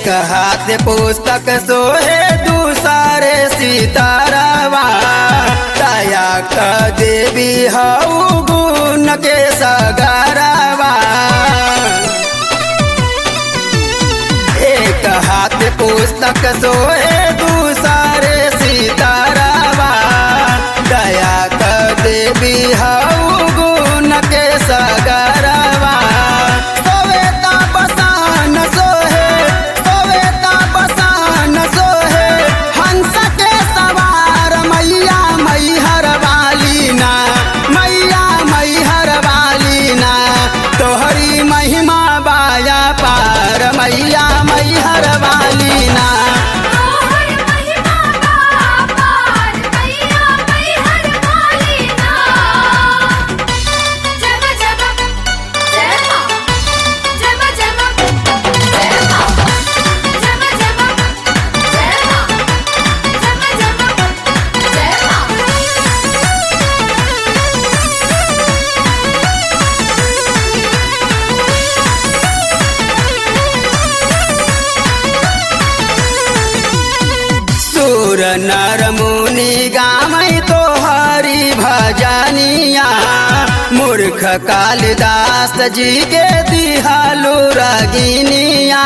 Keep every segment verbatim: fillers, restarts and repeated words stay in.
हाथ पुस्तक सोहे दूसरे सितारावा दया क देवी हऊ गुण के सगरावा। एक हाथ पुस्तक सोहे दूसरे सितारावा दया क देवी हऊ गुण के सगरावा। सोवेता बसान सोहे सोवेता बसान सोहे हंस के सवार मैया मैहर वाली ना मैया मैहर वाली ना तोहरी महिमा बाया पार मैया मैहर वाली ना। तोहर महिमा बापार मैया मैहर वाली ना। जब जब जय माँ जब जब जय माँ जब जब जय माँ जब जब जय माँ। सुर नर मुनि गामै तोहरी भजनिया मूर्ख कालिदास जी के दिहालू रगिनिया।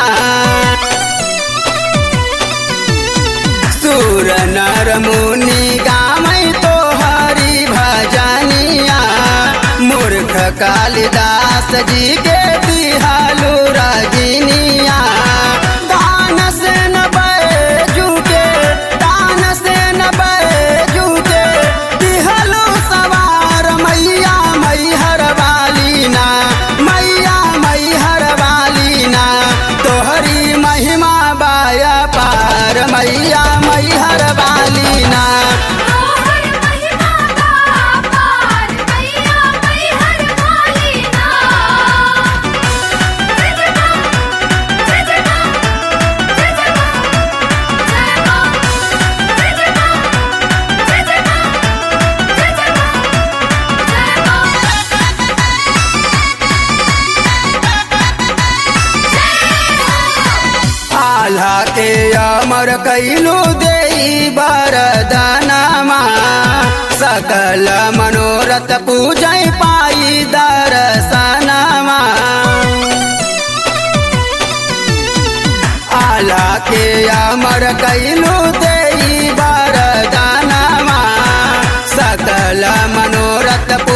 सुर नर मुनि गामै तोहरी भजनिया मूर्ख कालिदास जी के दिहालू रगिनिया। दान से न बैजू के दान से न बैजू के दिहलू सवार मैया मैहर वाली ना मैया मैहर वाली ना तोहरी महिमा बाया पार मैया मैहर वाली ना। तोहर महिमा बापार मैया मैहर वाली ना। जय जय माँ जय जय माँ जय जय माँ जय माँ जय जय माँ जय जय माँ जय जय माँ। आल्हा के अमर कैलू देई वरदानमा सकल मनोरथ पूजै पाई दर्शनमा। आल्हा के अमर कैलू देई वरदानमा सकल मनोरथ